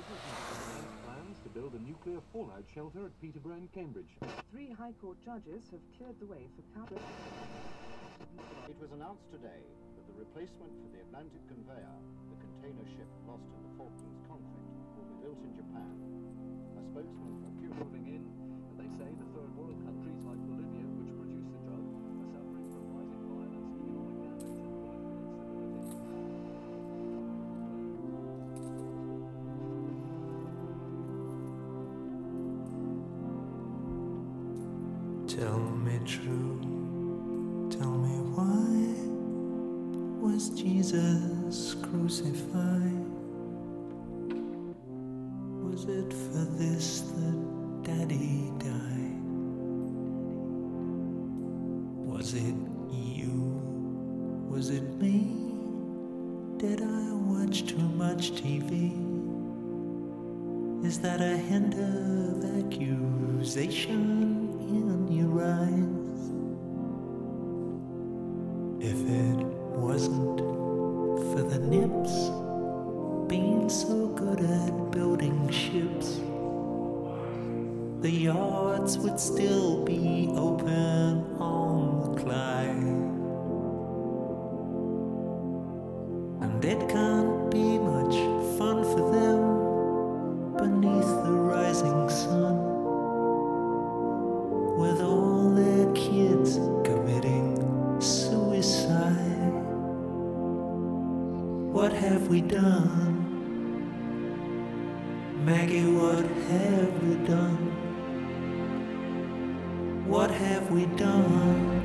Plans to build a nuclear fallout shelter at Peterborough and Cambridge. 3 High Court judges have cleared the way for capital. It was announced today that the replacement for the Atlantic Conveyor, the container ship lost in the Falklands conflict, will be built in Japan. A spokesman for Cuba Moving in, and they say the third world countries like Bolivia, which produce the drug, are suffering from rising violence, economic damage, and political instability. Tell me true, tell me why was Jesus crucified? Was it for this that Daddy died? Was it you? Was it me? Did I watch too much TV? Is that a hint of accusation in your eyes? If it wasn't for the nips being so good at building ships, the yards would still be open on the Clyde. And it can't be much fun for them beneath the rising sun, with all their kids committing suicide. What have we done? Maggie, what have we done? What have we done?